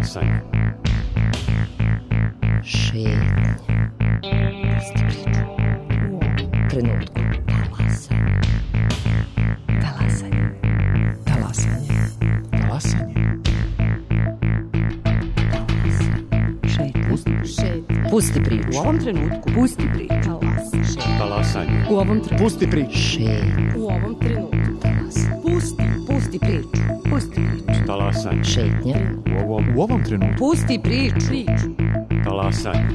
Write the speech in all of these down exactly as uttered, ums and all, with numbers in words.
Talasanje. Šetnje. Pusti priču. U ovom trenutku. Talasanje. Talasanje. Talasanje. Talasanje. Šetnje. Šetnje. Pusti priču. U ovom trenutku. Pusti priču. Talasanje. Talasanje. U ovom trenutku. Pusti priču. Šetnje. U ovom trenutku. Talasanje. Pusti. Pusti priču. Pusti priču. Talasanje. Šetnje. U ovom, u ovom trenutku. Pusti priču. Priču. Talasanje.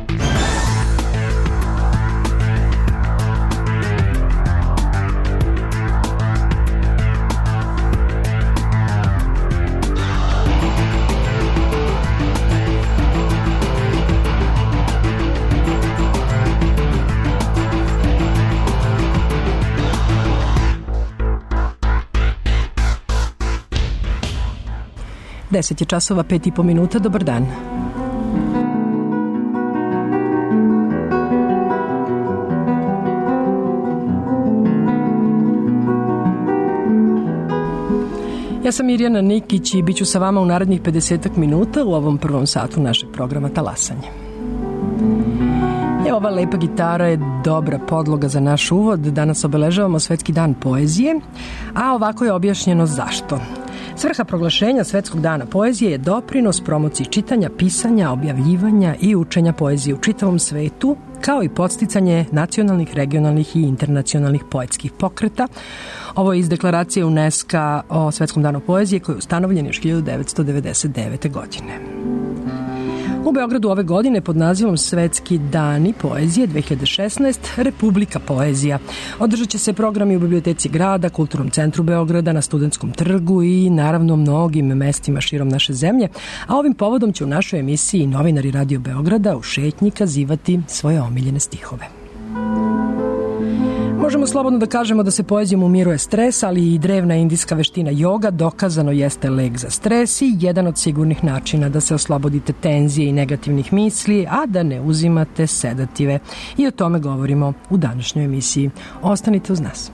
Deset je časova, pet i po minuta, dobar dan. Ja sam Mirjana Nikić i bit ću sa vama u narednih pedesetak minuta u ovom prvom satu našeg programa Talasanje. Evo, ova lepa gitara je dobra podloga za naš uvod. Danas obeležavamo Svetski dan poezije, a ovako je objašnjeno zašto. Svrha proglašenja Svetskog dana poezije je doprinos promociji čitanja, pisanja, objavljivanja i učenja poezije u čitavom svetu, kao i podsticanje nacionalnih, regionalnih i internacionalnih poetskih pokreta. Ovo je iz deklaracije UNESCO o Svetskom danu poezije koji je ustanovljen još hiljadu devetsto devedeset devete. godine. U Beogradu ove godine pod nazivom Svetski dani poezije dve hiljade šesnaeste. Republika poezija. Održat će se programi u Biblioteci grada, Kulturnom centru Beograda, na Studentskom trgu i naravno mnogim mestima širom naše zemlje, a ovim povodom će u našoj emisiji novinari Radio Beograda u šetnji kazivati svoje omiljene stihove. Možemo slobodno da kažemo da se poezijom umiruje stres, ali i drevna indijska veština joga dokazano jeste lek za stres i jedan od sigurnih načina da se oslobodite tenzije i negativnih misli, a da ne uzimate sedative. I o tome govorimo u današnjoj emisiji. Ostanite uz nas.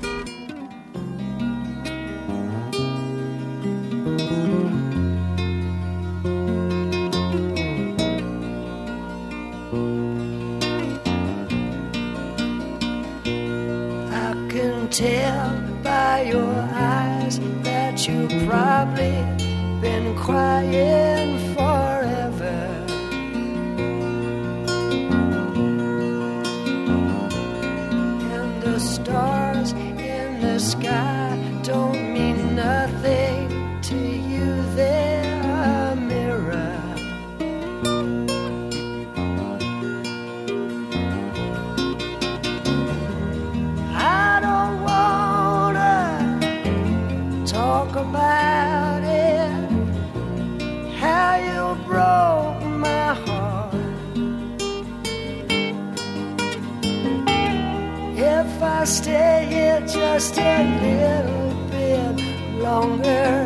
Tell by your eyes that you've probably been crying forever. And the stars in the sky don't mean nothing to you, they're a mirror. Talk about it, how you broke my heart. If I stay here just a little bit longer,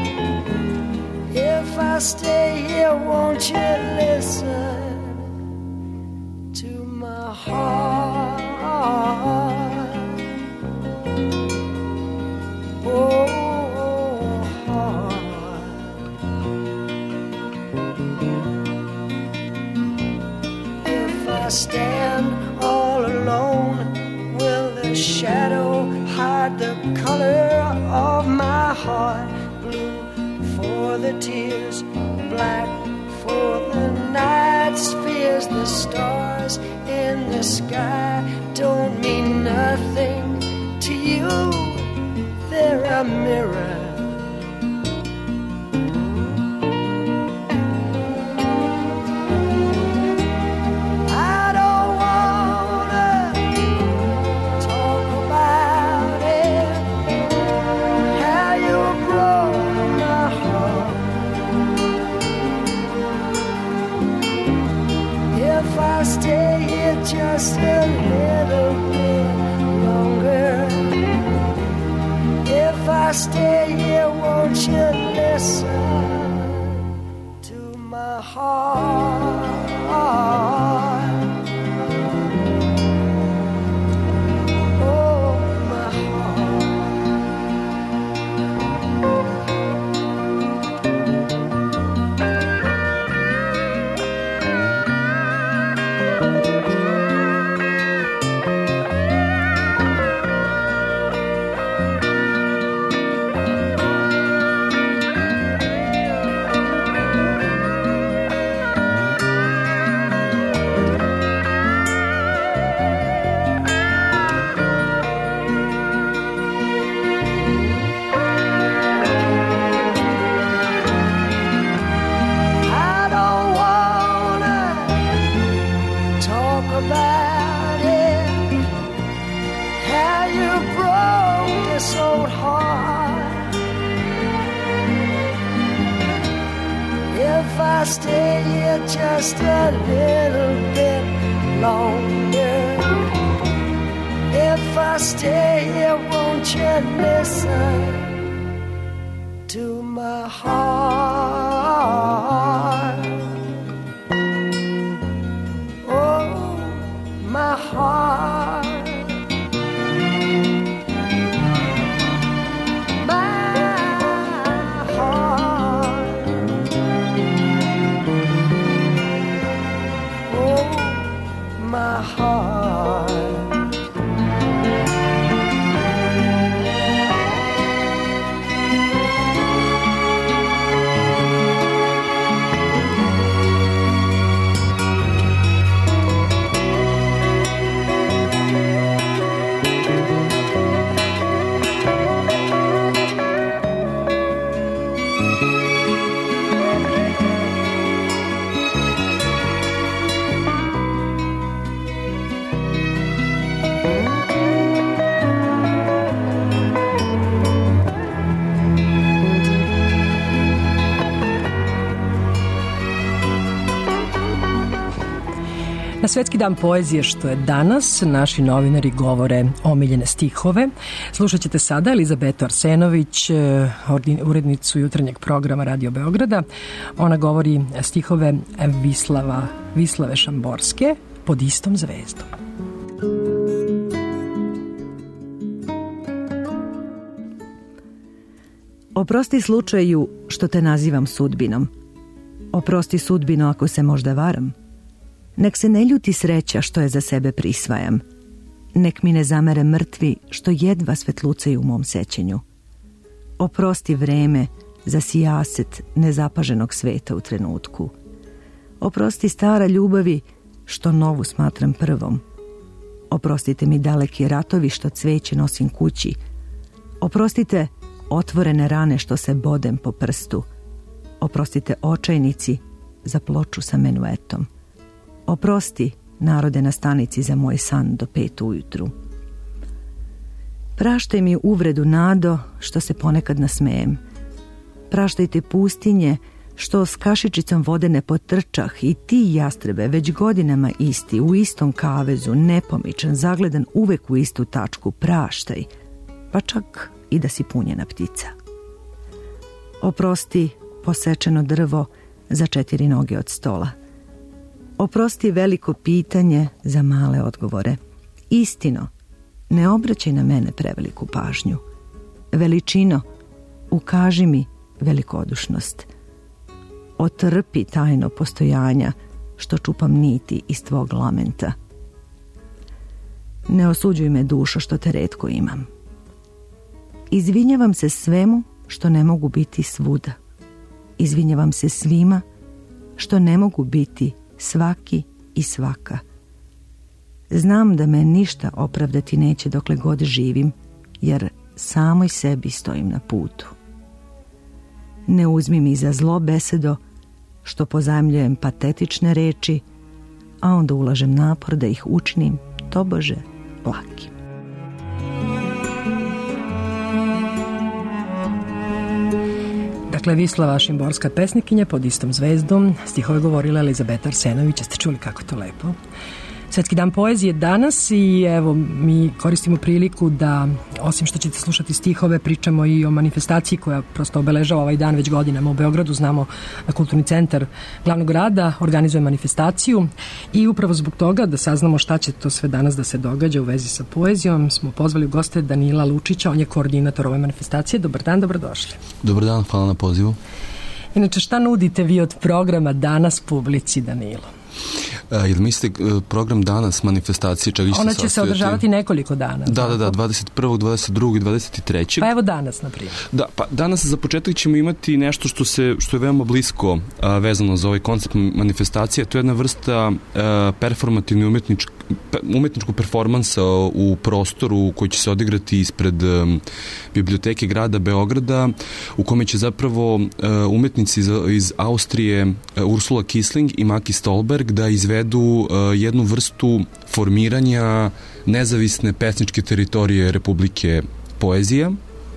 if I stay here, won't you listen to my heart? Oh, I stand all alone, will the shadow hide the color of my heart? Blue for the tears, black for the night's fears. The stars in the sky don't mean nothing to you, they're a mirror. I stay here just a little bit longer, if I stay here this old heart. If I stay here just a little bit longer, if I stay here, won't you listen to my heart? Oh, my heart. My heart. Na Svetski dan poezije, što je danas, naši novinari govore omiljene stihove. Slušat ćete sada Elizabetu Arsenović, urednicu jutarnjeg programa Radio Beograda. Ona govori stihove Vislava, Vislave Šamborske, Pod istom zvezdom. Oprosti slučaju što te nazivam sudbinom. Oprosti sudbino ako se možda varam. Nek se ne ljuti sreća što je za sebe prisvajam. Nek mi ne zamere mrtvi što jedva svetlucaju u mom sećenju. Oprosti vreme za sijaset nezapaženog sveta u trenutku. Oprosti stara ljubavi što novu smatram prvom. Oprostite mi daleki ratovi što cveće nosim kući. Oprostite otvorene rane što se bodem po prstu. Oprostite očajnici za ploču sa menuetom. Oprosti narode na stanici za moj san do pet ujutru. Praštaj mi uvredu nado što se ponekad nasmejem. Praštajte pustinje što s kašičicom vode ne potrčah i ti jastrebe već godinama isti, u istom kavezu, nepomičan, zagledan uvek u istu tačku, praštaj, pa čak i da si punjena ptica. Oprosti posečeno drvo za četiri noge od stola. Oprosti veliko pitanje za male odgovore. Istino, ne obraćaj na mene preveliku pažnju. Veličino, ukaži mi velikodušnost. Otrpi tajno postojanja što čupam niti iz tvog lamenta. Ne osuđuj me, dušo, što te retko imam. Izvinjavam se svemu što ne mogu biti svuda. Izvinjavam se svima što ne mogu biti svaki i svaka. Znam da me ništa opravdati neće dokle god živim, jer samoj sebi stojim na putu. Ne uzmi mi za zlo besedo što pozajmljujem patetične reči, a onda ulažem napor da ih učinim tobože lakim. Dakle, Vislava Šimborska pesnikinja, Pod istom zvezdom. Stihove govorila Elizabeta Arsenović. Ste čuli kako to lepo? Svetski dan poezije danas i evo mi koristimo priliku da, osim što ćete slušati stihove, pričamo i o manifestaciji koja prosto obeležava ovaj dan već godinama u Beogradu. Znamo da Kulturni centar glavnog grada organizuje manifestaciju i upravo zbog toga da saznamo šta će to sve danas da se događa u vezi sa poezijom smo pozvali u goste Danila Lučića, on je koordinator ove manifestacije. Dobar dan, dobrodošli. Dobar dan, hvala na pozivu. Inače, šta nudite vi od programa danas publici, Danilo? Jel mislite program danas manifestacije čega će Ona će se održavati nekoliko dana. Da, da, da, dvadeset prvog, dvadeset drugog i dvadeset trećeg Pa evo danas, na primjer. Da, pa danas za početak ćemo imati nešto što se što je veoma blisko a, vezano za ovaj koncept manifestacije. To je jedna vrsta a, performativne umetničke umetničkog performansa u prostoru koji će se odigrati ispred um, biblioteke grada Beograda, u kome će zapravo uh, umetnici iz, iz Austrije uh, Ursula Kisling i Maki Stolberg da izvedu uh, jednu vrstu formiranja nezavisne pesničke teritorije Republike poezija,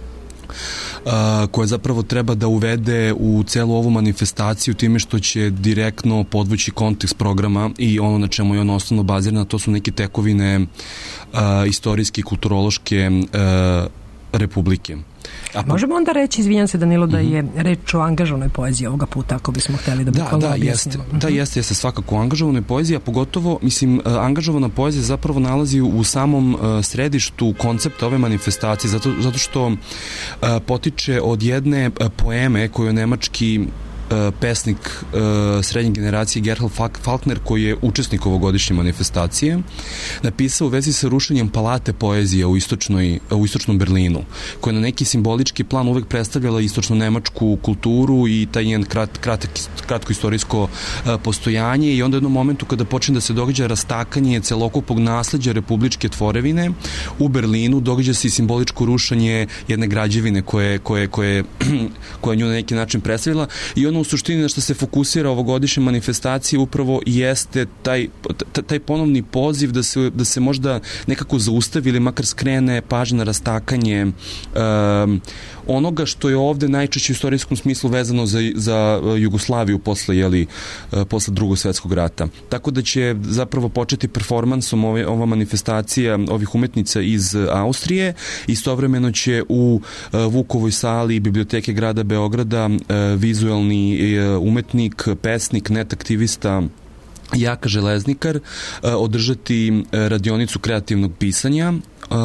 Uh, koja zapravo treba da uvede u celu ovu manifestaciju time što će direktno podvući kontekst programa i ono na čemu je on osnovno bazirana, to su neke tekovine uh, istorijske i kulturološke uh, republike. A možemo onda reći, izvinjam se Danilo, da je reč o angažovanoj poeziji ovoga puta, ako bismo hteli da bukvalno da, da, objasnimo. Jeste, da, jeste, jeste svakako angažovanoj poeziji, a pogotovo, mislim, angažovana poezija zapravo nalazi u samom središtu koncepta ove manifestacije, zato, zato što potiče od jedne poeme koju je nemački pesnik uh, srednje generacije Gerhard Falkner, koji je učesnik ovogodišnje manifestacije, napisao u vezi sa rušenjem palate poezije u, istočnoj, u istočnom Berlinu, koja na neki simbolički plan uvek predstavljala istočno nemačku kulturu i taj njen krat, kratak, kratko istorijsko uh, postojanje, i onda u jednom momentu kada počne da se događa rastakanje celokupnog nasleđa republičke tvorevine u Berlinu, događa se i simboličko rušenje jedne građevine koje, koje, koje, koja nju na neki način predstavila, i ono u suštini na što se fokusira ovogodišnje manifestacije upravo jeste taj, taj ponovni poziv da se, da se možda nekako zaustavi ili makar skrene pažnja na rastakanje um, onoga što je ovde najčešće u istorijskom smislu vezano za, za Jugoslaviju posle, jeli, posle drugog svetskog rata. Tako da će zapravo početi performansom ove, ova manifestacija ovih umetnica iz Austrije. Istovremeno će u Vukovoj sali Biblioteke grada Beograda vizuelni umetnik, pesnik, net aktivista Jaka Železnikar održati radionicu kreativnog pisanja,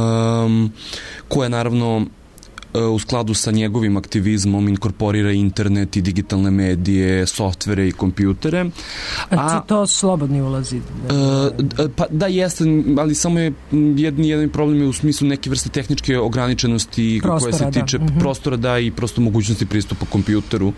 koja naravno u skladu sa njegovim aktivizmom inkorporira internet i digitalne medije, softvere i kompjutere. A to slobodni ulazi? Da, pa da, jeste, ali samo je jedan, jedan problem je u smislu neke vrste tehničke ograničenosti prostora, koje se tiče da. prostora, da, i prosto mogućnosti pristupa kompjuteru.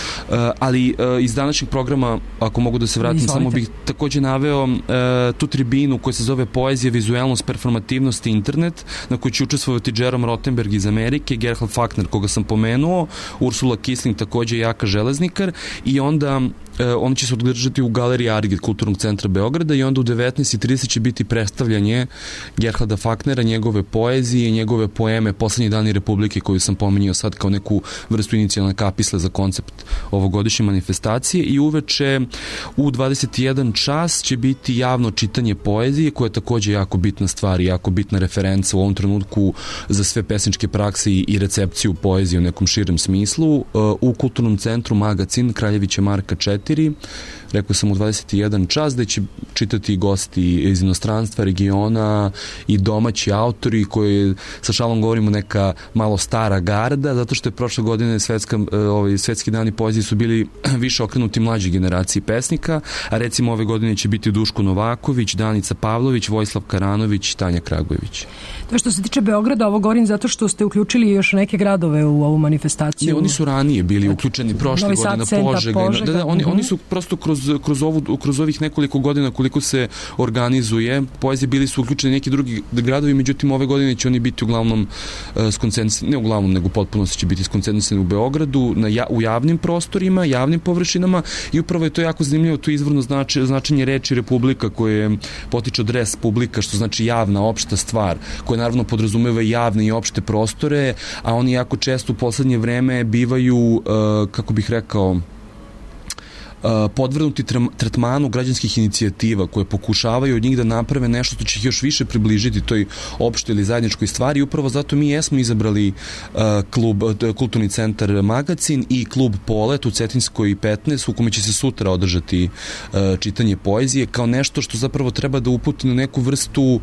Ali iz današnjeg programa, ako mogu da se vratim, Izvolite. Samo bih takođe naveo tu tribinu koja se zove Poezija, vizuelnost, performativnost i internet, na kojoj će učestvovati Jerome Rothenberg iz Amerike, Gerhard Falkner, koga sam pomenuo, Ursula Kisling, takođe Jaka Železnikar, i onda on će se održati u galeriji Arget Kulturnog centra Beograda, i onda u devetnaest i trideset će biti predstavljanje Gerharda Falknera, njegove poezije, njegove poeme Poslednji dani Republike, koju sam pomenio sad kao neku vrstu inicijalne kapisle za koncept ovogodišnje manifestacije, i uveče u dvadeset i jedan čas će biti javno čitanje poezije, koja je takođe jako bitna stvar i jako bitna referenca u ovom trenutku za sve pesničke prakse i recepciju poezije u nekom širem smislu u Kulturnom centru Magacin Kraljevića Marka četiri. Rekao sam u dvadeset i jedan čas, da će čitati gosti iz inostranstva, regiona i domaći autori, koji, sa šalom govorimo, neka malo stara garda, zato što je prošle godine svetska, ovaj, svetski dani poezije su bili više okrenuti mlađi generaciji pesnika, a recimo ove godine će biti Duško Novaković, Danica Pavlović, Vojislav Karanović, Tanja Kragujević. To što se tiče Beograda, ovo govorim zato što ste uključili još neke gradove u ovu manifestaciju. Ne, oni su ranije bili uključeni prošle Novi godine, Sad, Požega. Požega. Da, da, oni, uh-huh. oni su prosto kroz, kroz, ovu, kroz ovih nekoliko godina koliko se organizuje poezije, bili su uključeni neki drugi gradovi, međutim ove godine će oni biti uglavnom uh, skoncentrisani, ne uglavnom, nego potpuno će biti skoncentrisani u Beogradu, na ja, u javnim prostorima, javnim površinama, i upravo je to jako zanimljivo, to je izvorno znači, značenje reči republika, koje potiče od res publika, što znači javna, opšta stvar, koja naravno podrazumeva javne i opšte prostore, a oni jako često u poslednje vreme bivaju, uh, kako bih rekao, podvrnuti tretmanu građanskih inicijativa koje pokušavaju od njih da naprave nešto što će ih još više približiti toj opštoj ili zajedničkoj stvari. Upravo zato mi jesmo izabrali uh, klub, Kulturni centar Magacin i klub Polet u Cetinskoj petnaest, u kome će se sutra održati uh, čitanje poezije, kao nešto što zapravo treba da uputi na neku vrstu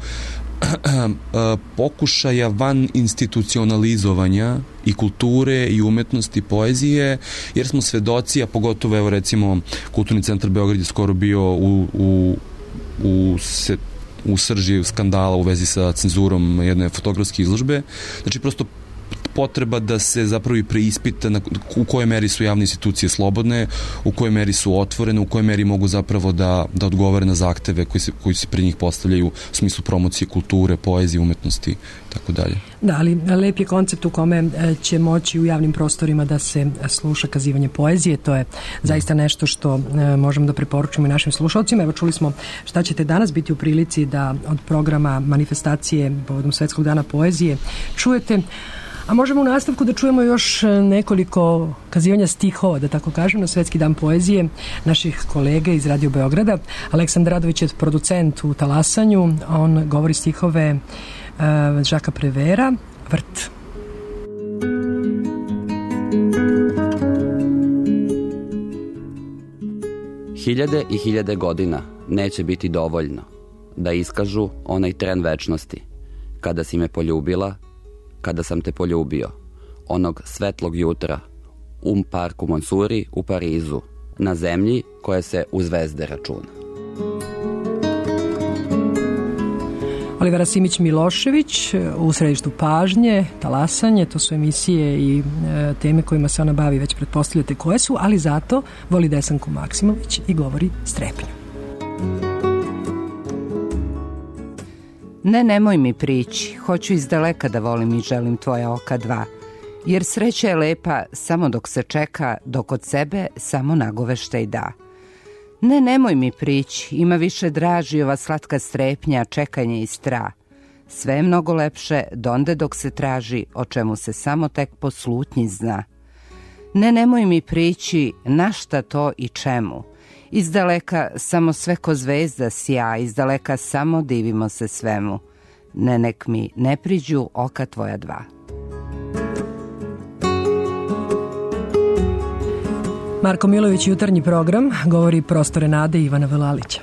pokušaja van institucionalizovanja i kulture i umetnosti poezije, jer smo svedoci, a pogotovo evo recimo Kulturni centar Beograd je skoro bio u, u, u se, u srži skandala u vezi sa cenzurom jedne fotografske izložbe. Znači prosto potreba da se zapravo i preispita na, u kojoj meri su javne institucije slobodne, u kojoj meri su otvorene, u kojoj meri mogu zapravo da, da odgovore na zahteve koji se, koji se pre njih postavljaju u smislu promocije kulture, poezije, umetnosti i tako dalje. Da, ali lep je koncept u kome će moći u javnim prostorima da se sluša kazivanje poezije. To je zaista nešto što možemo da preporučimo i našim slušalcima. Evo, čuli smo šta ćete danas biti u prilici da od programa manifestacije povodom Svetskog dana poezije čujete. A možemo u nastavku da čujemo još nekoliko kazivanja stihova, da tako kažem, na Svetski dan poezije naših kolega iz Radio Beograda. Aleksandar Radović je producent u Talasanju. On govori stihove uh, Žaka Prevera, Vrt. Hiljade i hiljade godina neće biti dovoljno da iskažu onaj tren večnosti, kada si me poljubila, kada sam te poljubio, onog svetlog jutra, u parku Monsuri u Parizu, na zemlji koja se u zvezde računa. Olivera Simić-Milošević u središtu pažnje, Talasanje, to su emisije i e, teme kojima se ona bavi, već pretpostavljate koje su, ali zato voli Desanku Maksimović i govori strepnju. Ne, nemoj mi prići, hoću izdaleka da volim i želim tvoja oka dva, jer sreća je lepa samo dok se čeka, dok od sebe samo nagoveštaj da. Ne, nemoj mi prići, ima više draži ova slatka strepnja, čekanje i stra. Sve je mnogo lepše donde dok se traži, o čemu se samo tek po slutnji zna. Ne, nemoj mi prići, na šta to i čemu. Izdaleka samo sve ko zvezda sja, izdaleka samo divimo se svemu. Ne, nek mi ne priđu oka tvoja dva. Marko Milović, jutarnji program, govori Prostore nade Ivana Velalića.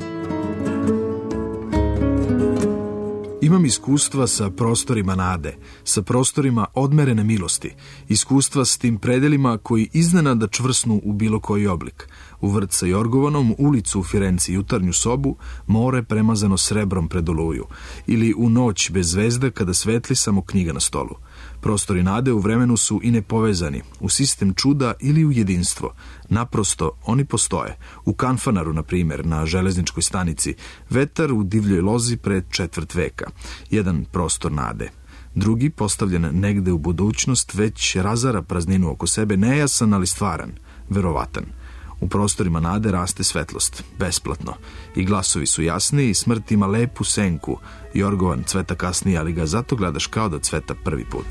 Imam iskustva sa prostorima nade, sa prostorima odmerene milosti, iskustva s tim predelima koji iznenada čvrsnu u bilo koji oblik. U vrt sa Jorgovanom, ulicu u Firenci, jutarnju sobu, more premazano srebrom pred oluju, ili u noć bez zvezda kada svetli samo knjiga na stolu. Prostori nade u vremenu su i nepovezani, u sistem čuda ili u jedinstvo. Naprosto, oni postoje. U Kanfanaru, na primjer, na železničkoj stanici, vetar u divljoj lozi pred četvrt veka. Jedan prostor nade. Drugi, postavljen negde u budućnost, već razara prazninu oko sebe, nejasan, ali stvaran, verovatan. U prostorima nade raste svetlost, besplatno. I glasovi su jasni i smrt ima lepu senku. Jorgovan cveta kasnije, ali ga zato gledaš kao da cveta prvi put.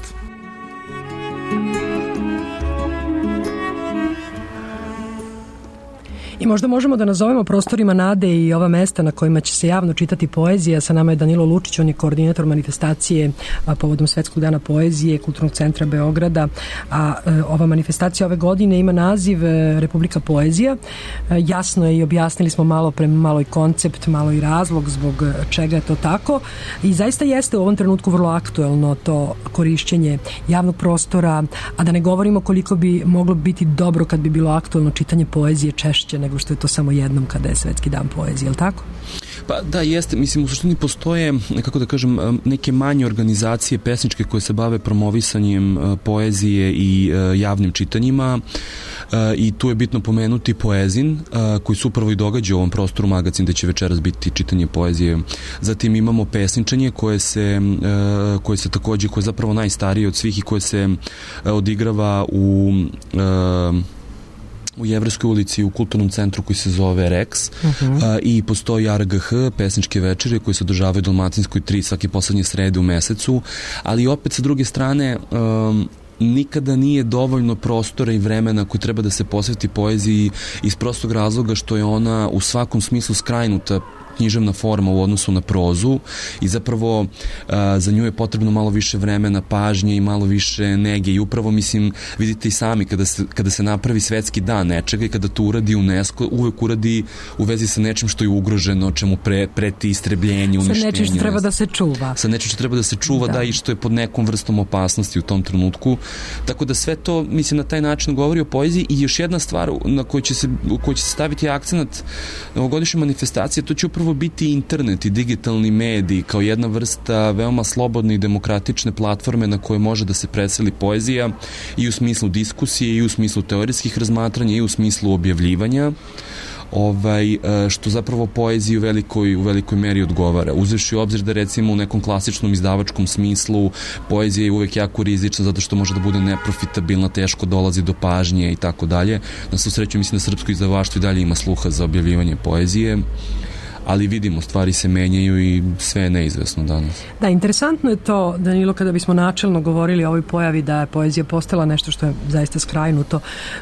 I možda možemo da nazovemo prostorima nade i ova mesta na kojima će se javno čitati poezija. Sa nama je Danilo Lučić, on je koordinator manifestacije a, povodom Svetskog dana poezije Kulturnog centra Beograda. A e, ova manifestacija ove godine ima naziv e, Republika poezija. E, jasno je i objasnili smo malo prema malo i koncept, malo i razlog zbog čega je to tako. I zaista jeste u ovom trenutku vrlo aktuelno to korišćenje javnog prostora, a da ne govorimo koliko bi moglo biti dobro kad bi bilo aktuelno čitanje poezije češće nego što je to samo jednom kada je Svetski dan poezije, je li tako? Pa da, jeste. Mislim, u suštini postoje, kako da kažem, neke manje organizacije pesničke koje se bave promovisanjem poezije i javnim čitanjima i tu je bitno pomenuti Poezin, koji se upravo i događa u ovom prostoru Magacin, gde će večeras biti čitanje poezije. Zatim imamo pesničanje koje se, koje se takođe, koje je zapravo najstarije od svih i koje se odigrava u u Jevrejskoj ulici u kulturnom centru koji se zove Rex uh-huh. a, i postoji R G H, pesničke večere koje se održavaju u Dalmatinskoj tri svake poslednje srede u mesecu, ali opet sa druge strane um, nikada nije dovoljno prostora i vremena koji treba da se posveti poeziji iz prostog razloga što je ona u svakom smislu skrajnuta književna forma u odnosu na prozu i zapravo uh, za nju je potrebno malo više vremena, pažnje i malo više nege i upravo, mislim, vidite i sami kada se, kada se napravi svetski dan nečega i kada to uradi UNESCO, uvek uradi u vezi sa nečim što je ugroženo, čemu pre, preti istrebljenje, uništenje. Sa nečim što treba da se čuva. Sa nečim što treba da se čuva, da. da, i što je pod nekom vrstom opasnosti u tom trenutku. Tako da sve to, mislim, na taj način govori o poeziji. I još jedna stvar na koju će se, koju će se staviti akcenat na ovogodišnje manifestacije, to će upravo zapravo biti internet i digitalni mediji kao jedna vrsta veoma slobodne i demokratične platforme na koje može da se preseli poezija i u smislu diskusije i u smislu teorijskih razmatranja i u smislu objavljivanja, ovaj, što zapravo poeziji u velikoj, u velikoj meri odgovara. Uzevši u obzir da recimo u nekom klasičnom izdavačkom smislu poezija je uvek jako rizična zato što može da bude neprofitabilna, teško dolazi do pažnje i tako dalje. Na svu sreću mislim da srpsko izdavaštvo i dalje ima sluha za objavljivanje poezije, ali vidimo, stvari se menjaju i sve je neizvesno danas. Da, interesantno je to, Danilo, kada bismo načelno govorili o ovoj pojavi da je poezija postala nešto što je zaista skrajnuto,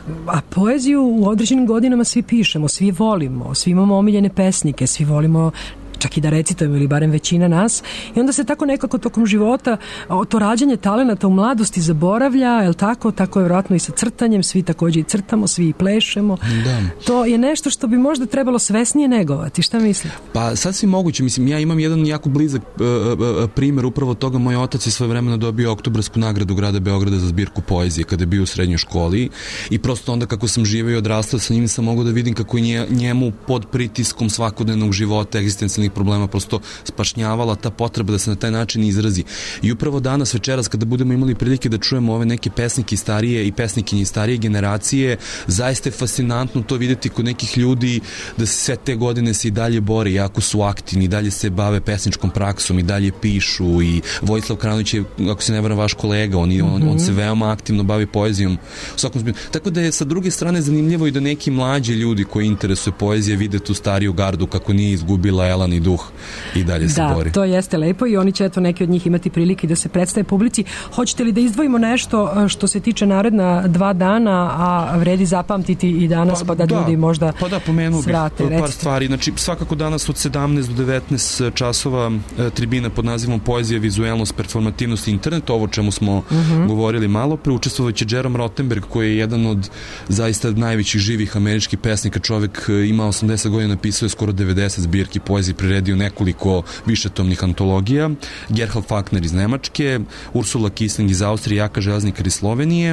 a poeziju u određenim godinama svi pišemo, svi volimo, svi imamo omiljene pesnike, svi volimo čak i da recitujemo ili barem većina nas, i onda se tako nekako tokom života to rađanje talenata u mladosti zaboravlja, je li tako? Tako je vjerojatno i sa crtanjem, svi također i crtamo, svi i plešemo. Da. To je nešto što bi možda trebalo svesnije negovati. Šta mislite? Pa sasvim moguće, mislim, ja imam jedan jako blizak uh, uh, primjer upravo toga. Moj otac je svojevremeno dobio Oktobarsku nagradu grada Beograda za zbirku poezije kada je bio u srednjoj školi i prosto onda kako sam živeo i odrastao sa njim sam mogao da vidim kako je njemu pod pritiskom svakodnevnog života, egzistencijalnih problema prosto spašnjavala ta potreba da se na taj način izrazi. I upravo danas, večeras, kada budemo imali prilike da čujemo ove neke pesnike starije i pesnikinje starije generacije, zaista je fascinantno to videti kod nekih ljudi da se sve te godine se i dalje bore, jako su aktivni, i dalje se bave pesničkom praksom, i dalje pišu, i Vojislav Kranović je, ako se ne varam, vaš kolega, on, mm-hmm. on, on se veoma aktivno bavi poezijom. U svakom smislu. Tako da je sa druge strane zanimljivo i da neki mlađi ljudi koji interesuje poezije vide tu stariju gardu kako nije izgubila elan i duh i dalje se da, bori. Da, to jeste lepo i oni će eto neki od njih imati prilike da se predstave publici. Hoćete li da izdvojimo nešto što se tiče naredna dva dana, a vredi zapamtiti i danas pa, pa da, da ljudi možda pa da, pomenuo svrate? Bih par stvari. Znači, svakako danas od sedamnaest do devetnaest časova tribina pod nazivom Poezija, vizuelnost, performativnost i internet, ovo čemu smo uh-huh. govorili malo pre. Učestvovat će Jerome Rothenberg, koji je jedan od zaista najvećih živih američkih pesnika. Čovek ima osamdeset godina, napisao je skoro devedeset zbirki poezije, priredio nekoliko višetomnih antologija. Gerhard Faulkner iz Nemačke, Ursula Kisling iz Austrije, Jaka Železnikar iz Slovenije.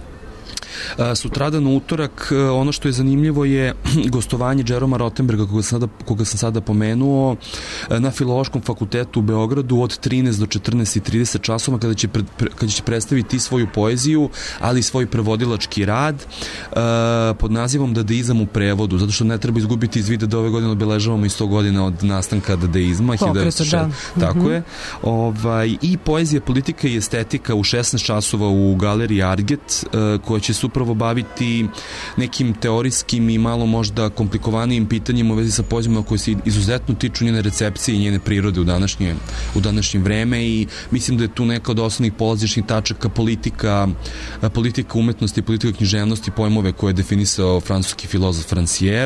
Sutradan u utorak, ono što je zanimljivo je gostovanje Jeroma Rothenberga, koga sam, sada, koga sam sada pomenuo, na Filološkom fakultetu u Beogradu od trinaest do četrnaest i trideset časova, kada će, pre, kada će predstaviti svoju poeziju, ali i svoj prevodilački rad pod nazivom Dadaizam u prevodu, zato što ne treba izgubiti iz vida da ove godine obeležavamo i sto godina od nastanka dadaizma. Pokreto, da. Tako mm-hmm. je. Ovaj, i poezija, politika i estetika u šesnaest časova u galeriji Arget, koja će se upravo baviti nekim teorijskim i malo možda komplikovanijim pitanjima u vezi sa poezijama koje se izuzetno tiču njene recepcije i njene prirode u današnje, u današnje vreme, i mislim da je tu neka od osnovnih polazišnih tačaka politika, politika umetnosti, politika književnosti, pojmove koje je definisao francuski filozof Rancière.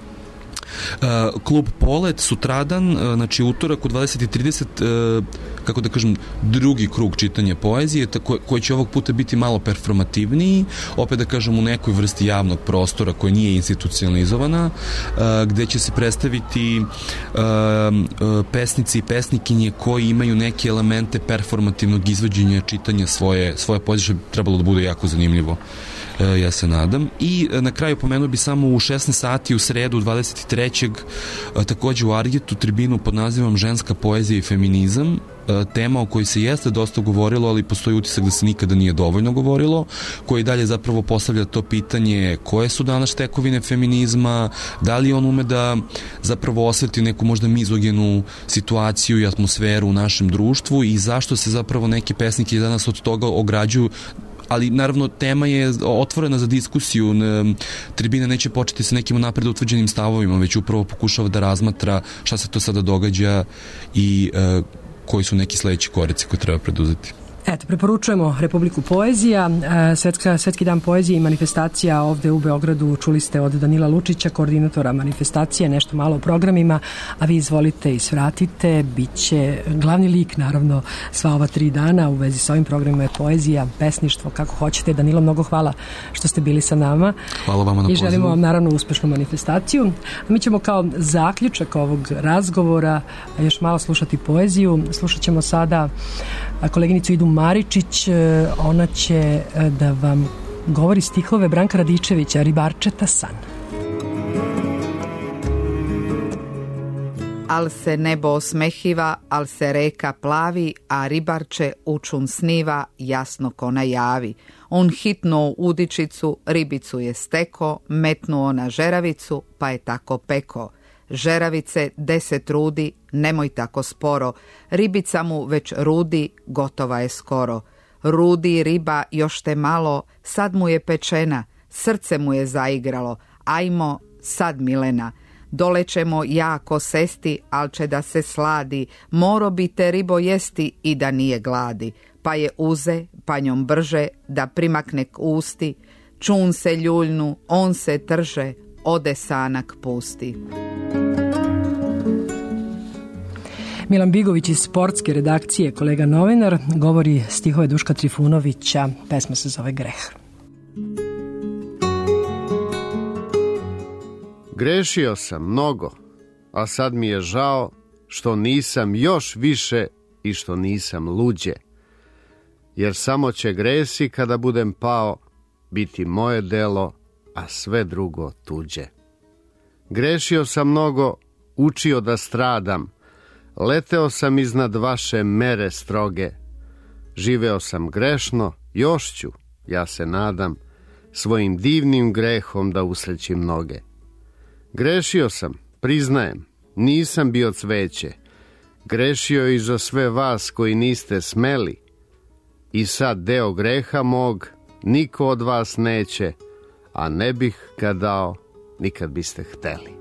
Uh, klub Polet sutradan, uh, znači utorak u dvadeset i trideset, uh, kako da kažem, drugi krug čitanja poezije, tako, koji će ovog puta biti malo performativniji, opet da kažem u nekoj vrsti javnog prostora koja nije institucionalizovana, uh, gde će se predstaviti uh, uh, pesnici i pesnikinje koji imaju neke elemente performativnog izvođenja čitanja svoje, svoje poezije, što bi trebalo da bude jako zanimljivo. Ja se nadam. I na kraju pomenuo bi samo u šesnaest sati u sredu dvadeset trećeg takođe u Argetu tribinu pod nazivom Ženska poezija i feminizam, tema o kojoj se jeste dosta govorilo, ali postoji utisak da se nikada nije dovoljno govorilo, koji dalje zapravo postavlja to pitanje koje su danas tekovine feminizma, da li on ume da zapravo osveti neku možda mizogenu situaciju i atmosferu u našem društvu i zašto se zapravo neki pesnike danas od toga ograđuju. Ali naravno tema je otvorena za diskusiju. Tribina neće početi sa nekim napred utvrđenim stavovima, već upravo pokušava da razmatra šta se to sada događa i uh, koji su neki sledeći koreci koje treba preduzeti. Eto, preporučujemo Republiku poezija, Svetska, Svetski dan poezije i manifestacija ovde u Beogradu. Čuli ste od Danila Lučića, koordinatora manifestacije, nešto malo o programima, a vi izvolite i svratite. Biće glavni lik, naravno, sva ova tri dana u vezi sa ovim programima je poezija, pesništvo, kako hoćete. Danilo, mnogo hvala što ste bili sa nama. Hvala vama na pozivu. I želimo vam naravno uspešnu manifestaciju. A mi ćemo kao zaključak ovog razgovora još malo slušati poeziju. Slušat ćemo sada koleginicu Idu Maričić, ona će da vam govori stihove Branka Radičevića, Ribarčeta san. Al se nebo osmehiva, al se reka plavi, a ribarče učun sniva, jasno ko najavi. On hitnuo u udičicu, ribicu je steko, metnuo na žeravicu, pa je tako peko. Žeravice deset rudi, nemoj tako sporo, ribica mu već rudi, gotova je skoro. Rudi riba još te malo, sad mu je pečena, srce mu je zaigralo, ajmo sad Milena. Dolećemo jako sesti, al će da se sladi, moro bi te ribo jesti i da nije gladi. Pa je uze, pa njom brže, da primakne k usti, čun se ljuljnu, on se trže, ode sanak pusti. Milan Bigović iz sportske redakcije, kolega novinar, govori stihove Duška Trifunovića, pesma se zove Greh. Grešio sam mnogo, a sad mi je žao što nisam još više i što nisam luđe. Jer samo će gresi kada budem pao biti moje delo, a sve drugo tuđe. Grešio sam mnogo, učio da stradam, leteo sam iznad vaše mere stroge. Živeo sam grešno, još ću, ja se nadam, svojim divnim grehom da usrećim noge. Grešio sam, priznajem, nisam bio cveće, grešio i za sve vas koji niste smeli, i sad deo greha mog niko od vas neće, a ne bih ga dao nikad biste hteli.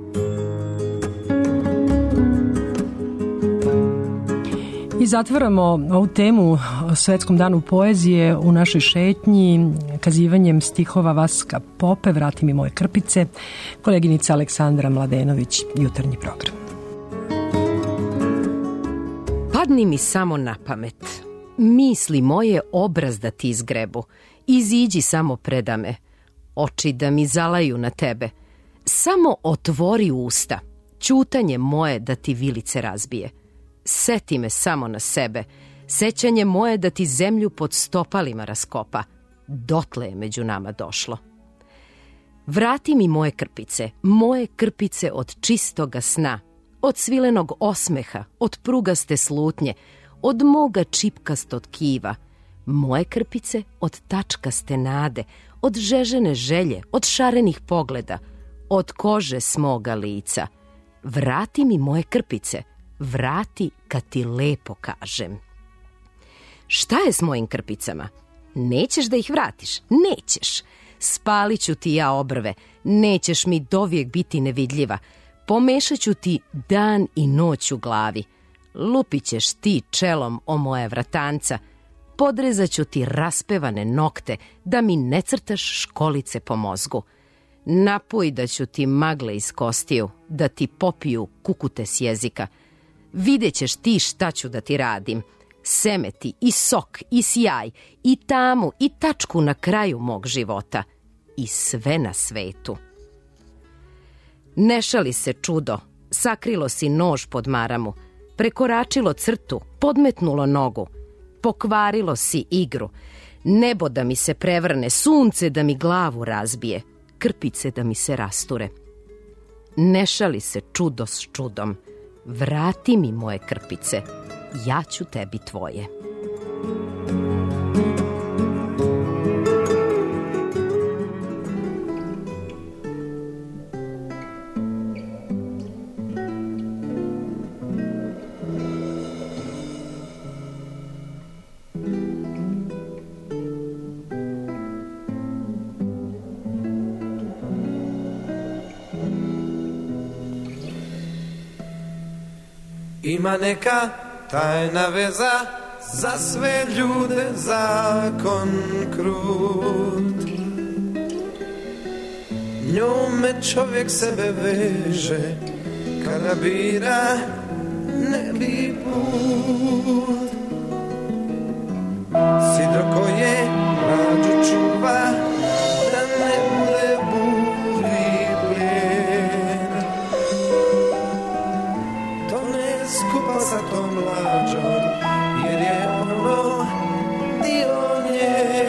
I zatvaramo ovu temu o Svetskom danu poezije u našoj šetnji kazivanjem stihova Vaska Pope, Vrati mi moje krpice, koleginica Aleksandra Mladenović, jutarnji program. Padni mi samo na pamet, misli moje obraz da ti izgrebu, iziđi samo predame, oči da mi zalaju na tebe, samo otvori usta, ćutanje moje da ti vilice razbije. Seti me samo na sebe, sećanje moje da ti zemlju pod stopalima raskopa, dotle je među nama došlo. Vrati mi moje krpice, moje krpice od čistoga sna, od svilenog osmeha, od prugaste slutnje, od moga čipkastog tkiva, moje krpice od tačkaste nade, od žežene želje, od šarenih pogleda, od kože smoga lica. Vrati mi moje krpice, vrati kad ti lepo kažem. Šta je s mojim krpicama? Nećeš da ih vratiš? Nećeš. Spalit ću ti ja obrve, nećeš mi dovijek biti nevidljiva. Pomešat ću ti dan i noć u glavi. Lupit ćeš ti čelom o moje vratanca. Podrezat ću ti raspevane nokte da mi ne crtaš školice po mozgu. Napojdat ću ti magle iz kostiju da ti popiju kukute s jezika. Vidjet ćeš ti šta ću da ti radim. Seme ti i sok i sjaj i tamu i tačku na kraju mog života i sve na svetu. Ne šali se čudo, sakrilo si nož pod maramu, prekoračilo crtu, podmetnulo nogu, pokvarilo si igru, nebo da mi se prevrne, sunce da mi glavu razbije, krpice da mi se rasture. Ne šali se čudo s čudom, vrati mi moje krpice, ja ću tebi tvoje. Ima neka tajna veza, za sve ljude zakon krut. Njome čovjek sebe veže, kada bira nebi put. Sidro koje mlađu čuva, da ne bude buri plijen. To ne skupa sa tom mlađom, jer je ono dio nje.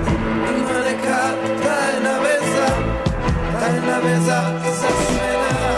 Ima neka tajna veza, tajna veza za sve nas.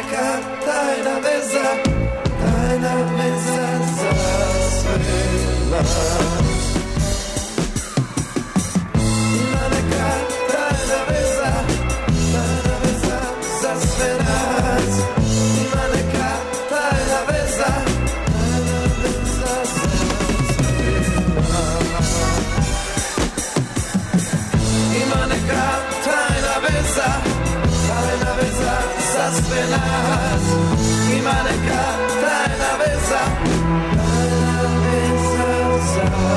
neka tajna veza, tajna veza za sve nas. Ima neka tajna veza, tajna veza za sve nas. Ima neka tajna veza, tajna veza za sve nas. Ima neka tajna veza, tajna veza za sve nas. Ima neka tajna veza, tajna veza za sve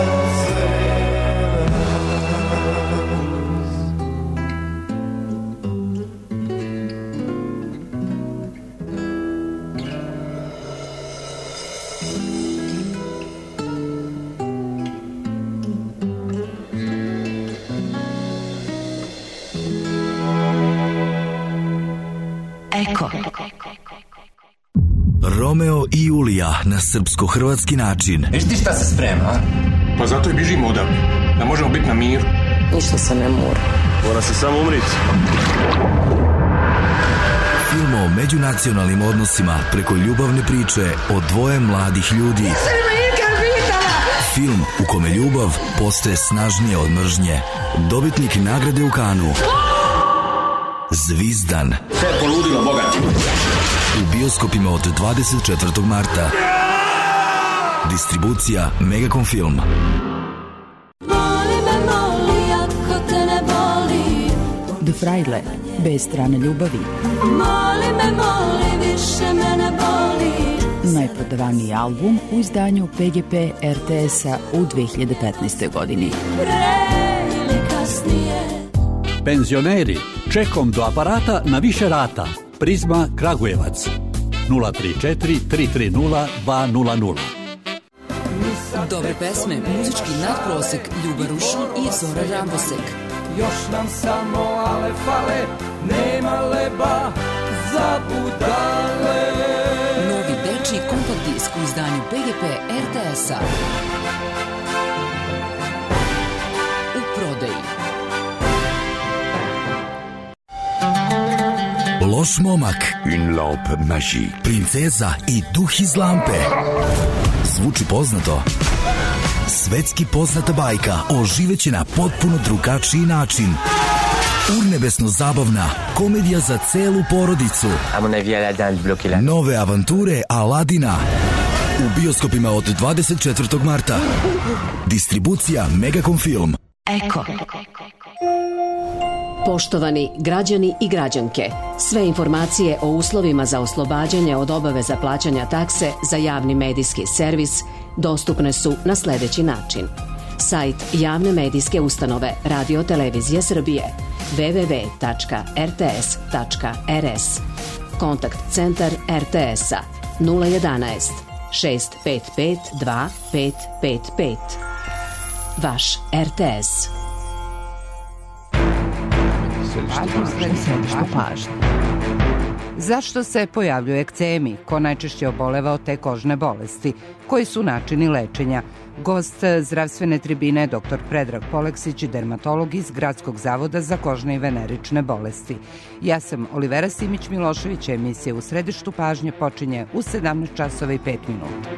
Eko. Romeo i Julija na srpsko-hrvatski način. Viš ti šta se sprema, a? Pa zato i bižimo odavde, da možemo biti na miru. Ništa se ne mora. Mora se samo umriti. Film o međunacionalnim odnosima preko ljubavne priče o dvoje mladih ljudi. Film u kome ljubav postaje snažnije od mržnje. Dobitnik nagrade u Kanu. Zvizdan. Sve je poludilo, bogati. U bioskopima od dvadeset četvrtog marta. Distribucija Megacom Film. Moli me, moli, ako te ne boli. The Fraile, bez strane ljubavi. Moli me, moli, više me ne boli. Najprodavaniji album u izdanju P G P R T S-a u dve hiljade petnaestoj godini. Pre ili kasnije. Penzioneri, čekom do aparata na više rata. Prizma Kragujevac. nula tri četiri tri tri nula dva nula nula. Dobre pesme, muzički nadprosek, Ljuba Rušin i Zora Rambosek. Još nam samo ale fale, nema leba za budale. Novi dečiji kompakt disk u izdanju P G P R T S-a. U prodaji. Loš momak, une lampe magique, princeza i duh iz lampe. Zvuči poznato? Svetski poznata bajka oživeće na potpuno drugačiji način. Urnebesno zabavna komedija za celu porodicu. Nove avanture Aladina. U bioskopima od dvadeset četvrtog marta. Distribucija Megacom Film. Eko. Poštovani građani i građanke, sve informacije o uslovima za oslobađanje od obaveza plaćanja takse za javni medijski servis dostupne su na sledeći način. Sajt javne medijske ustanove Radio Televizije Srbije w w w tačka r t s tačka r s. Kontakt centar R T S-a nula jedanaest šest pet pet dva pet pet pet. Vaš R T S. Zašto se pojavljuje ekcemi? Ko najčešće oboleva od te kožne bolesti? Koji su načini lečenja? Gost zdravstvene tribine doktor Predrag Poleksić, dermatolog iz Gradskog zavoda za kožne i venerične bolesti. Ja sam Olivera Simić-Milošević, emisija U središtu pažnje počinje u sedamnaest časova i pet minuta.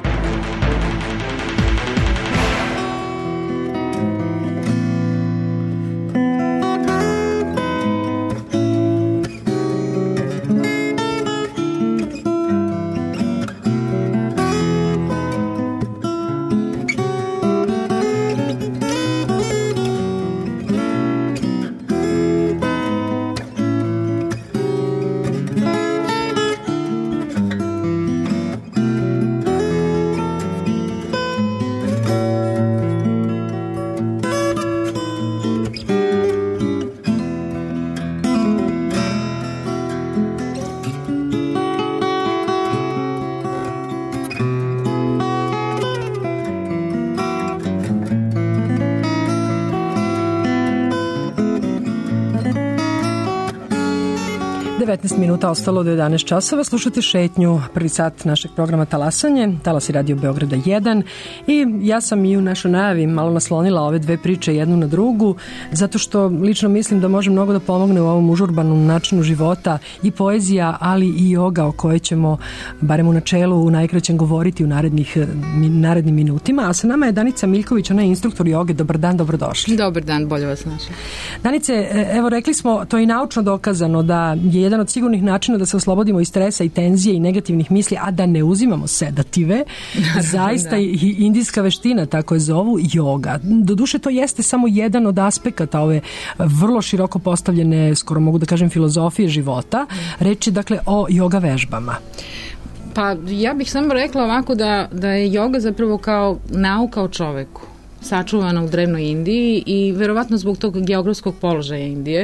devetnaest minuta ostalo do jedanaest časova. Slušate šetnju, prvi sat našeg programa Talasanje, Talas i Radio Beograda jedan. I ja sam i u našoj najavi malo naslonila ove dve priče jednu na drugu, zato što lično mislim da može mnogo da pomogne u ovom užurbanom načinu života i poezija, ali i joga o kojoj ćemo, barem u načelu, u najkraćem govoriti u narednih, narednim minutima. A sa nama je Danica Miljković, ona je instruktor joge. Dobar dan, dobrodošli. Dobar dan, bolje vas našli. Danice, evo rekli smo, to je i naučno dokazano da je jedan od sigurnih načina da se oslobodimo i stresa i tenzije i negativnih misli, a da ne uzimamo sedative. Zaista i indijska veština, tako je zovu, joga. Doduše, to jeste samo jedan od aspekata ove vrlo široko postavljene, skoro mogu da kažem, filozofije života. Reč je dakle o joga vežbama. Pa ja bih samo rekla ovako da, da je joga zapravo kao nauka o čoveku, sačuvana u drevnoj Indiji i verovatno zbog tog geografskog položaja Indije.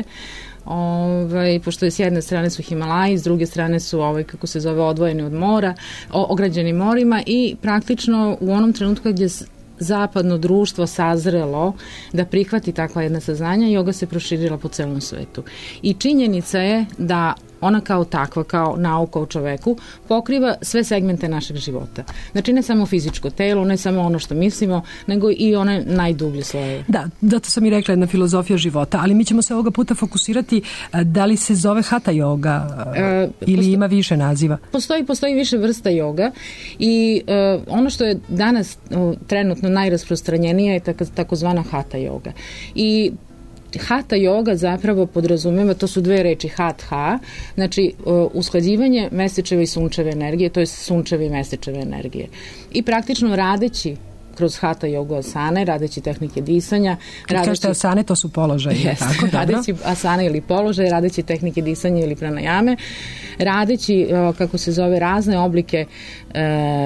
Ovaj, pošto je s jedne strane su Himalaji, s druge strane su ovaj, kako se zove, odvojeni od mora, o, ograđeni morima i praktično u onom trenutku gdje zapadno društvo sazrelo da prihvati takva jedna saznanja, joga se proširila po celom svetu. I činjenica je da ona kao takva, kao nauka o čoveku, pokriva sve segmente našeg života. Znači ne samo fizičko telo, ne samo ono što mislimo, nego i one najdublje sloje. Da, zato sam i rekla jedna filozofija života, ali mi ćemo se ovoga puta fokusirati da li se zove hatha yoga e, ili posto... ima više naziva. Postoji, postoji više vrsta joga i e, ono što je danas o, trenutno najrasprostranjenija je tak, takozvana hatha yoga. I hatha yoga zapravo podrazumeva, to su dve reči, hat-ha, znači uh, usklađivanje mesečeve i sunčeve energije, to je sunčeve i mesečeve energije. I praktično radeći kroz hatha yoga asane, radeći tehnike disanja. Kad radeći... kažete asane, to su položaje, yes, tako? Radeći asane ili položaje, radeći tehnike disanja ili pranajame, radeći, uh, kako se zove, razne oblike uh,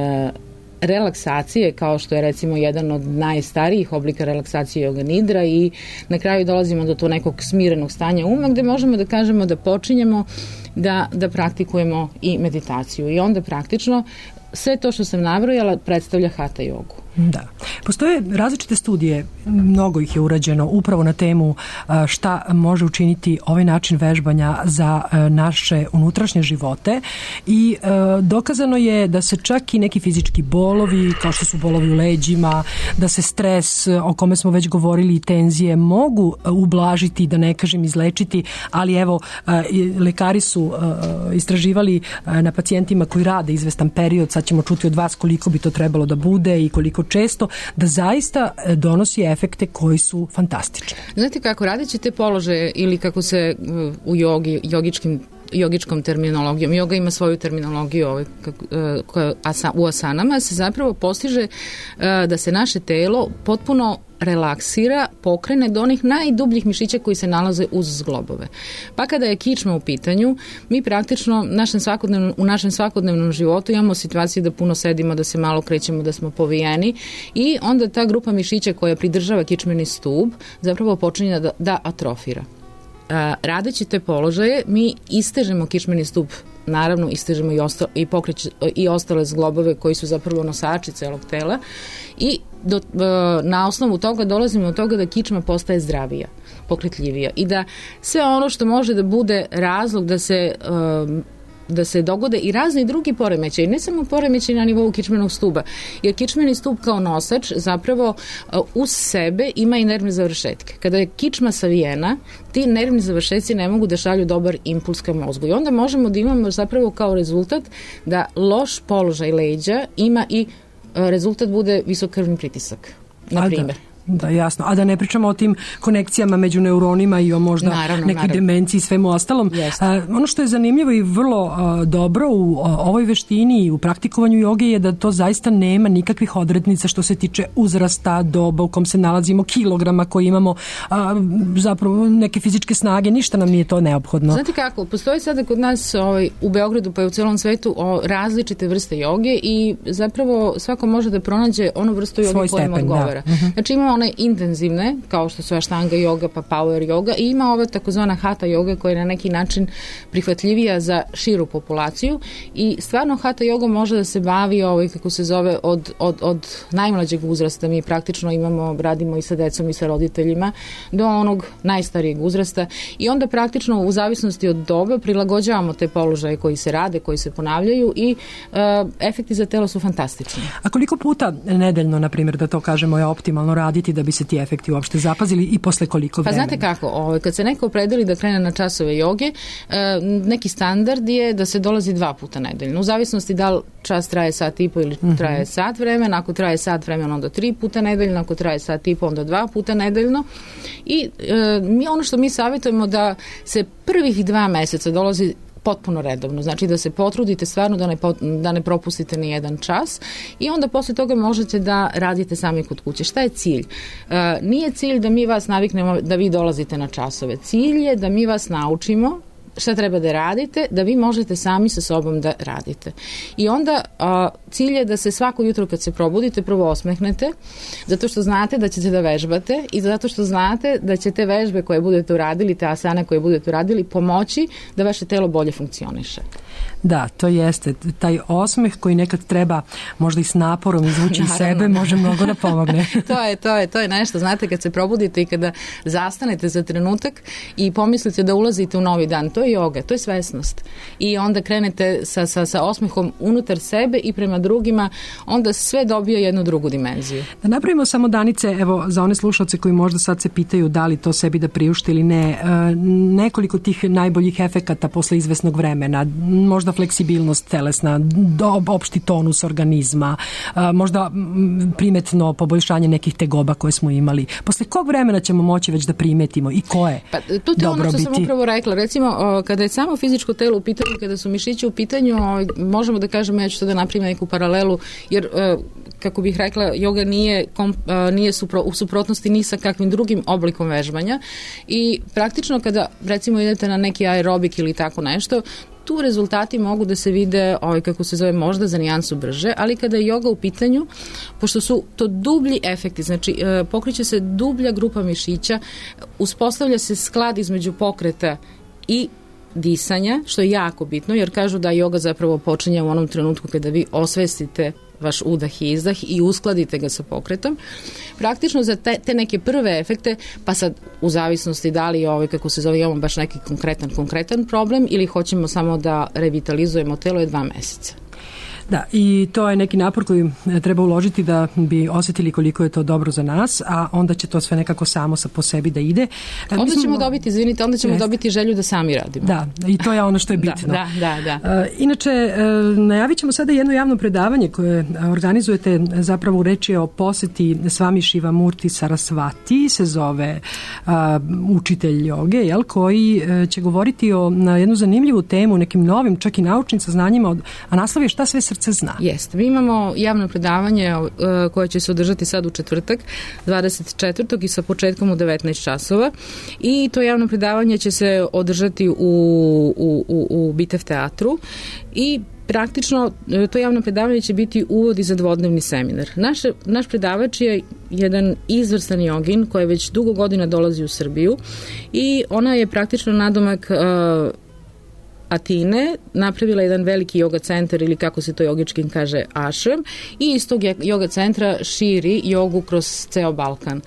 relaksacije, kao što je recimo jedan od najstarijih oblika relaksacije yoga nidra i na kraju dolazimo do to nekog smirenog stanja uma gde možemo da kažemo da počinjemo da, da praktikujemo i meditaciju i onda praktično sve to što sam nabrojala predstavlja hatha jogu. Da. Postoje različite studije, mnogo ih je urađeno upravo na temu šta može učiniti ovaj način vežbanja za naše unutrašnje živote i dokazano je da se čak i neki fizički bolovi, kao što su bolovi u leđima, da se stres, o kome smo već govorili, i tenzije mogu ublažiti, da ne kažem izlečiti, ali evo, lekari su istraživali na pacijentima koji rade izvestan period, sad ćemo čuti od vas koliko bi to trebalo da bude i koliko često, da zaista donosi efekte koji su fantastični. Znate kako, radeći te položaje ili kako se u jogi, jogičkim jogičkom terminologijom, joga ima svoju terminologiju ovaj, kako, koja, asa, u asanama se zapravo postiže da se naše telo potpuno relaksira, pokrene do onih najdubljih mišića koji se nalaze uz zglobove. Pa kada je kičma u pitanju, mi praktično našem svakodnevnom, u našem svakodnevnom životu imamo situaciju da puno sedimo, da se malo krećemo, da smo povijeni i onda ta grupa mišića koja pridržava kičmeni stub zapravo počinje da, da atrofira. Radeći te položaje, mi istežemo kičmeni stup, naravno istežemo i, osta, i, pokreć, i ostale zglobove koji su zapravo nosači celog tela i do, na osnovu toga dolazimo do toga da kičma postaje zdravija, pokretljivija i da sve ono što može da bude razlog da se um, da se dogode i razni drugi poremećaj, ne samo poremećaj na nivou kičmenog stuba, jer kičmeni stub kao nosač zapravo uz sebe ima i nervne završetke. Kada je kičma savijena, ti nervni završetci ne mogu da šalju dobar impuls ka mozgu i onda možemo da imamo zapravo kao rezultat da loš položaj leđa ima i rezultat bude visok krvni pritisak, na primjer. Da, jasno. A da ne pričamo o tim konekcijama među neuronima i o možda naravno, nekoj naravno. demenciji i svemu ostalom. A, ono što je zanimljivo i vrlo a, dobro u a, ovoj veštini i u praktikovanju joge je da to zaista nema nikakvih odrednica što se tiče uzrasta, doba u kom se nalazimo, kilograma koji imamo, a, zapravo neke fizičke snage, ništa nam nije to neophodno. Znate kako, postoji sada kod nas ovaj, u Beogradu pa i u celom svetu o, različite vrste joge i zapravo svako može da pronađe onu vrstu joge koja mu odgovara. Da. Uh-huh. Znači imamo one intenzivne, kao što su Ashtanga yoga pa power yoga, i ima ova takozvana hatha yoga koja je na neki način prihvatljivija za širu populaciju i stvarno hatha yoga može da se bavi ovaj, kako se zove, od, od, od najmlađeg uzrasta. Mi praktično imamo, radimo i sa decom i sa roditeljima do onog najstarijeg uzrasta i onda praktično u zavisnosti od doba prilagođavamo te položaje koji se rade, koji se ponavljaju i uh, efekti za telo su fantastični. A koliko puta nedeljno, na primjer, da to kažemo, je optimalno raditi da bi se ti efekti uopšte zapazili i posle koliko vremena? Pa znate kako, ovaj, kad se neko opredeli da krene na časove joge, uh, neki standard je da se dolazi dva puta nedeljno. U zavisnosti da li čas traje sat i po ili traje mm-hmm. sat vremena, ako traje sat vremena onda tri puta nedeljno, ako traje sat i po onda dva puta nedeljno. I uh, mi ono što mi savjetujemo da se prvih dva meseca dolazi potpuno redovno, znači da se potrudite stvarno da ne, da ne propustite ni jedan čas i onda posle toga možete da radite sami kod kuće. Šta je cilj? E, nije cilj da mi vas naviknemo da vi dolazite na časove. Cilj je da mi vas naučimo šta treba da radite, da vi možete sami sa sobom da radite. I onda a, cilj je da se svako jutro kad se probudite prvo osmehnete, zato što znate da ćete da vežbate i zato što znate da će te vežbe koje budete uradili, te asane koje budete uradili, pomoći da vaše telo bolje funkcioniše. Da, to jeste. Taj osmeh koji nekad treba možda i s naporom izvući iz sebe, može mnogo da pomogne. to je, to je, to je nešto, znate, kad se probudite i kada zastanete za trenutak i pomislite da ulazite u novi dan, to je joga, to je svesnost. I onda krenete sa, sa, sa osmehom unutar sebe i prema drugima, onda sve dobije jednu drugu dimenziju. Da napravimo samo, Danice, evo, za one slušalce koji možda sad se pitaju da li to sebi da priušte ili ne, nekoliko tih najboljih efekata posle izvesnog vremena, možda fleksibilnost telesna, opšti tonus organizma, možda primetno poboljšanje nekih tegoba koje smo imali. Posle kog vremena ćemo moći već da primetimo i koje pa, to je ono što sam upravo rekla. Recimo, kada je samo fizičko telo u pitanju, kada su mišići u pitanju, možemo da kažemo, ja ću to da napravim neku paralelu, jer kako bih rekla, joga nije, nije supro, u suprotnosti ni sa kakvim drugim oblikom vežbanja i praktično kada recimo idete na neki aerobik ili tako nešto, tu rezultati mogu da se vide, ovaj, kako se zove, možda za nijansu brže, ali kada je joga u pitanju, pošto su to dublji efekti, znači pokreće se dublja grupa mišića, uspostavlja se sklad između pokreta i disanja, što je jako bitno, jer kažu da joga zapravo počinje u onom trenutku kada vi osvestite vaš udah i izdah i uskladite ga sa pokretom. Praktično za te, te neke prve efekte, pa sad u zavisnosti da li ovaj, kako se zove, imamo baš neki konkretan, konkretan problem ili hoćemo samo da revitalizujemo telo, je dva meseca. Da, i to je neki napor koji treba uložiti da bi osjetili koliko je to dobro za nas, a onda će to sve nekako samo sa po sebi da ide. Onda Mislim, ćemo dobiti, izvinite, onda ćemo jest. dobiti želju da sami radimo. Da, i to je ono što je bitno. Da, da, da. da. Inače, najavit ćemo sada jedno javno predavanje koje organizujete, zapravo reč je o poseti Swami Shivamurti Sarasvati, se zove uh, učitelj joge, jel, koji će govoriti o na jednu zanimljivu temu, nekim novim, čak i naučnim saznanjima, a naslov je šta sve srce zna. Jeste. Mi imamo javno predavanje uh, koje će se održati sad u četvrtak, dvadeset četvrtog i sa početkom u devetnaest časova i to javno predavanje će se održati u, u, u, u Bitev teatru i praktično to javno predavanje će biti uvod i za dvodnevni seminar. Naš, naš predavač je jedan izvrstan jogin koji već dugo godina dolazi u Srbiju i ona je praktično nadomak uh, Atine, napravila jedan veliki yoga centar ili kako se to jogički kaže ashram i iz tog yoga centra širi jogu kroz ceo Balkan.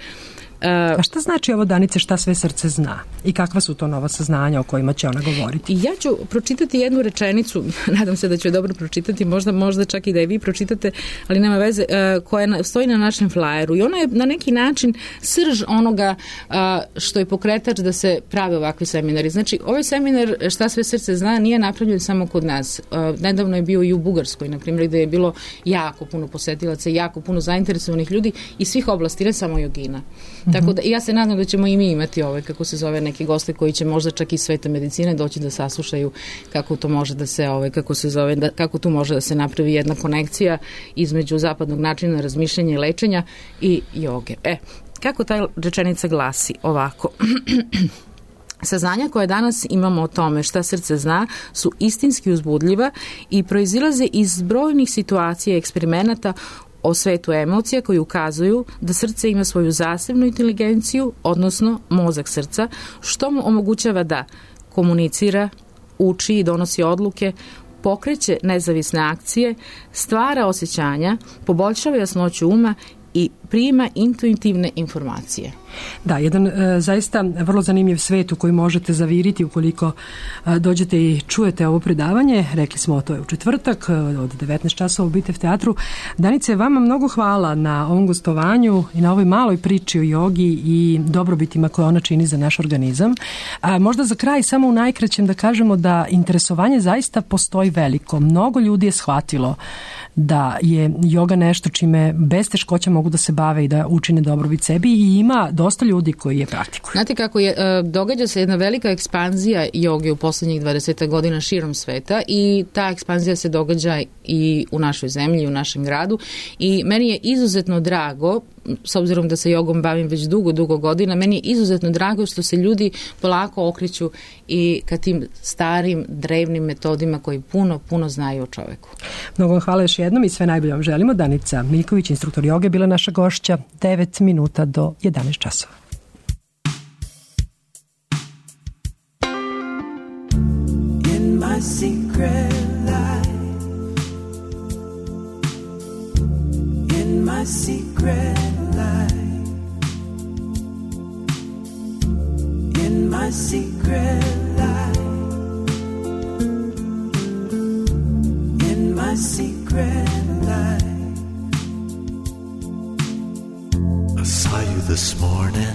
A šta znači ovo, Danice, šta sve srce zna? I kakva su to nova saznanja o kojima će ona govoriti? Ja ću pročitati jednu rečenicu, nadam se da ću je dobro pročitati, možda, možda čak i da je vi pročitate, ali nema veze, koja stoji na našem flajeru. I ona je na neki način srž onoga što je pokretač da se prave ovakvi seminari. Znači, ovaj seminar šta sve srce zna nije napravljen samo kod nas. Nedavno je bio i u Bugarskoj, na primjer, gde je bilo jako puno posetilaca, jako puno zainteresovanih ljudi iz svih oblasti, ne samo jogina. Tako da ja se nadam da ćemo i mi imati ove, kako se zove, neki goste koji će možda čak i sveta medicine doći da saslušaju kako to može da se, ove, kako se zove, da, kako tu može da se napravi jedna konekcija između zapadnog načina razmišljanja i lečenja i joge. E, kako ta rečenica glasi ovako? Saznanja koje danas imamo o tome šta srce zna su istinski uzbudljiva i proizilaze iz brojnih situacija i eksperimenata o svetu emocija koji ukazuju da srce ima svoju zasebnu inteligenciju, odnosno mozak srca, što mu omogućava da komunicira, uči i donosi odluke, pokreće nezavisne akcije, stvara osjećanja, poboljšava jasnoću uma i prima intuitivne informacije. Da, jedan e, zaista vrlo zanimljiv svet u koji možete zaviriti ukoliko e, dođete i čujete ovo predavanje. Rekli smo, to je u četvrtak od devetnaest časova u Bitev teatru. Danice, vama mnogo hvala na ovom gostovanju i na ovoj maloj priči o jogi i dobrobitima koje ona čini za naš organizam. A možda za kraj samo u najkraćem da kažemo da interesovanje zaista postoji veliko. Mnogo ljudi je shvatilo da je joga nešto čime bez teškoća mogu da se bave i da učine dobrobit sebi i ima dosta ljudi koji je praktikuju. Znate kako je, događa se jedna velika ekspanzija joge u poslednjih dvadeset godina širom sveta i ta ekspanzija se događa i u našoj zemlji, u našem gradu i meni je izuzetno drago, s obzirom da se jogom bavim već dugo, dugo godina, meni je izuzetno drago što se ljudi polako okreću i ka tim starim, drevnim metodima koji puno, puno znaju o čoveku. Mnogo vam hvala još jednom i sve najbolje vam želimo. Danica Miljković, instruktor joge, bila naša gošća. devet minuta do jedanaest časova. In my secret life, in my secret life, in my secret life, in my secret life. I saw you this morning.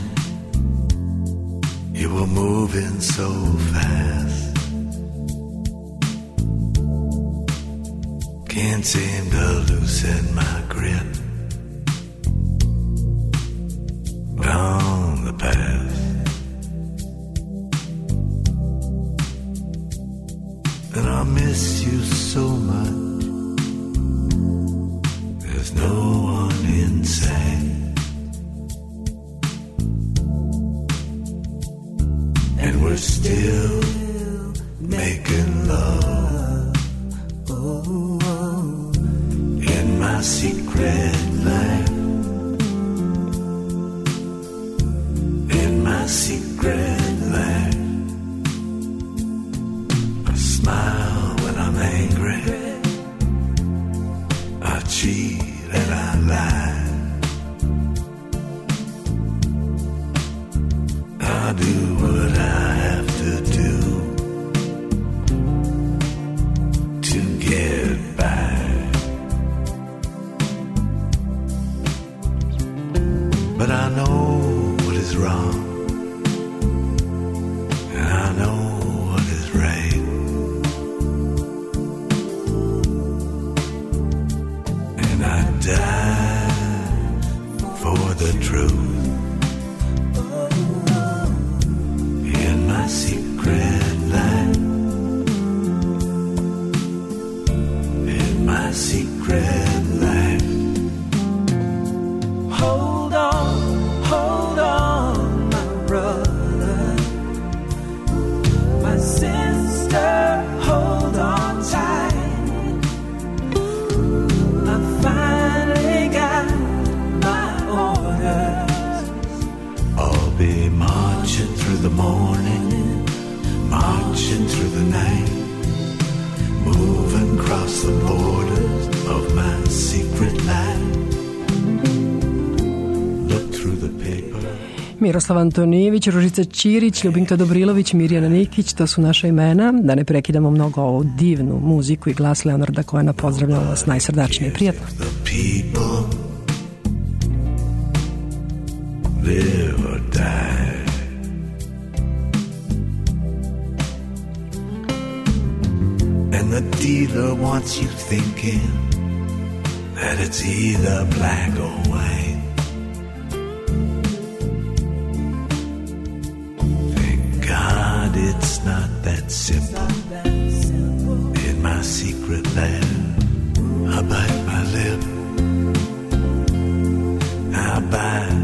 You were moving so fast. Can't seem to loosen my grip on the past. And I miss you so much. There's no one inside. And we're still making love in my secret life, in my secret life. I smile when I'm angry, I cheat and I lie, I do what I have to do to get by. But I know what is wrong, and I know what is right. And I die for the truth. In my secret life, in my secret life. Hold on, hold on, my brother, my sister, hold on tight. I finally got my orders. I'll be marching through the morning, marching through the night, moving across the borders of my secret life. Look through the paper. Miroslav Antonijević, Ružica Ćirić, Ljubinka Dobrilović, Mirjana Nikić, to su naša imena. Da ne prekidamo mnogo ovu divnu muziku i glas Leonarda Cohena. Pozdravljamo vas najsrdačnije i prijatno. People live or die. And the dealer wants you thinking that it's either black or white. Thank God it's not that simple. In my secret land, I bite my lip, I bite